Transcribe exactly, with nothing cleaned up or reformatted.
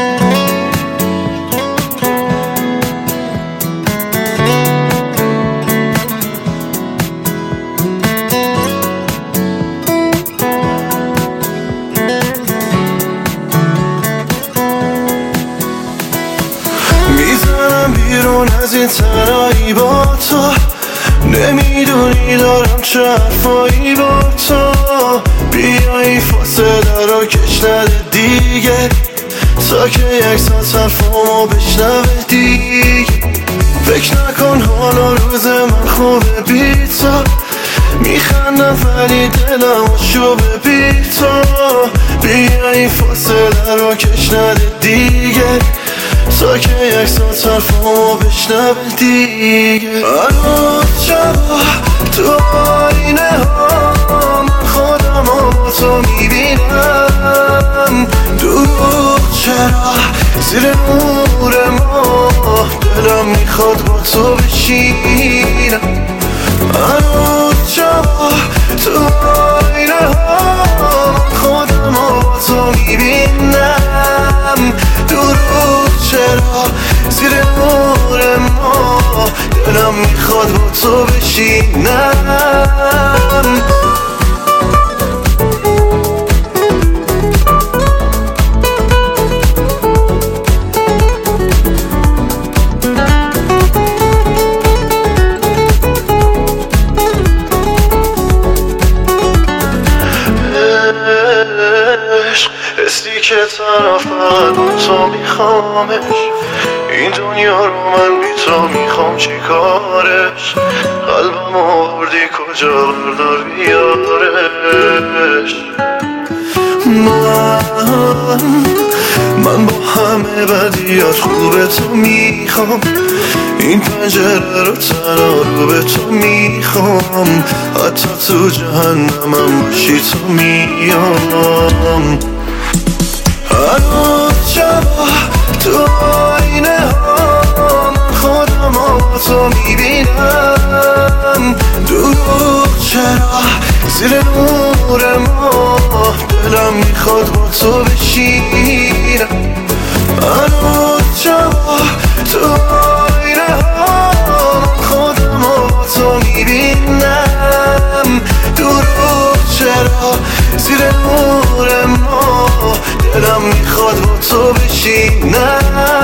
میزنم بیرون از این تنهایی با تو، نمیدونی دارم چه حرفایی با تو. بیا این فاصله رو کش نده دیگه، تا که یک ساعت حرفامو بشنوه دیگه. فکر نکن حال و روز من خوبه بی تو، میخندم ولی دلم شوبه بی تو. بیا این فاصله رو کش نده دیگه، تا که یک ساعت حرفامو بشنوه دیگه. الان شبا تو آینه ها من خودم با تو میبینم. دروغ چرا زیر نور ما، دلم میخواد با تو بشینم. الان شبا تو آینه ها من خودم با تو میبینم. دروغ چرا زیر نور ما، دلم میخواد با تو بشینم. حسی که تنها فقط با تو میخوامش، این دنیا رو من بی تو میخوام چی کارش. قلبم آوردی کجا بردار بیارش. من من با همه بدیات خوبه تو میخوام، این پنجره رو تنها رو به تو میخوام. حتی تو جهنمم باشی تو میام. الان شبا تو آینه ها من خودم با تو میبینم. دروغ چرا زیر نور ما، دلم میخواد با تو بشینم. الان شبا تو آینه ها من خودم با تو میبینم. دروغ چرا زیر نور ما، دلم میخواد با تو بشینم.